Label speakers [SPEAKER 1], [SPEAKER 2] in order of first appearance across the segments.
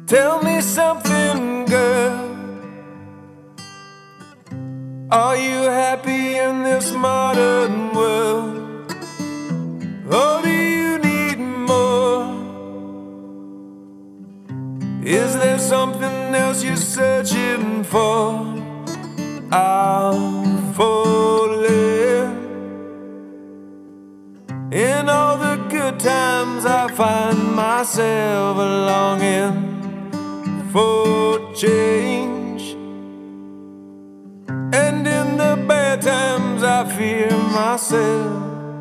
[SPEAKER 1] Tell me something, girl. Are you happy in this modern world? Or do you need more? Is there something else you're searching for? I'm falling. In all the good times I find myself longing for change, and in the bad times I fear myself.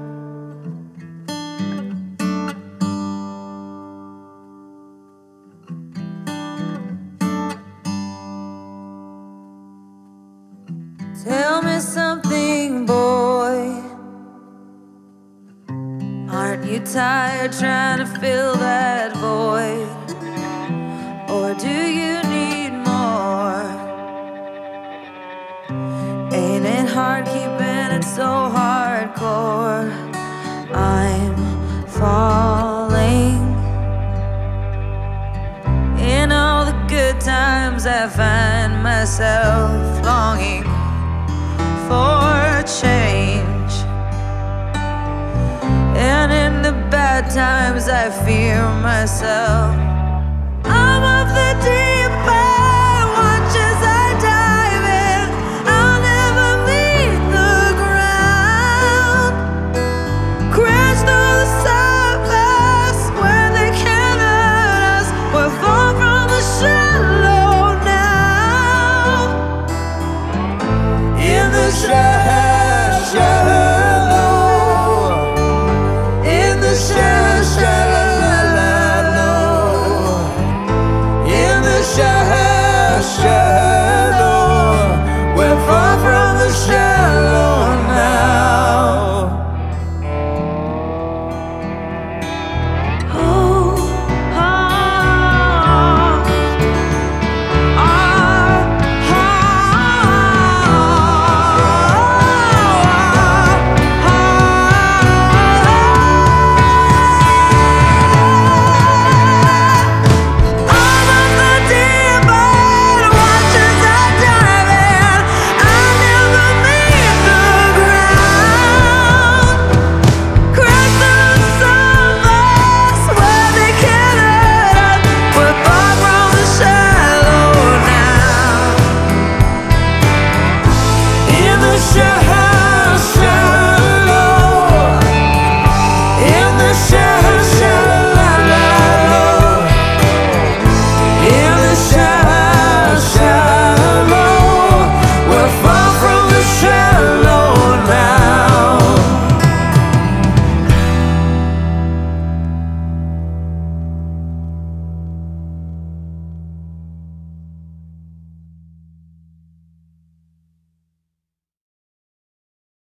[SPEAKER 2] Tell me something, boy. Aren't you tired trying to fill that void? Or do you need more? Ain't it hard keeping it so hardcore? I'm falling. In all the good times I find myself longing for change, and in the bad times I fear myself.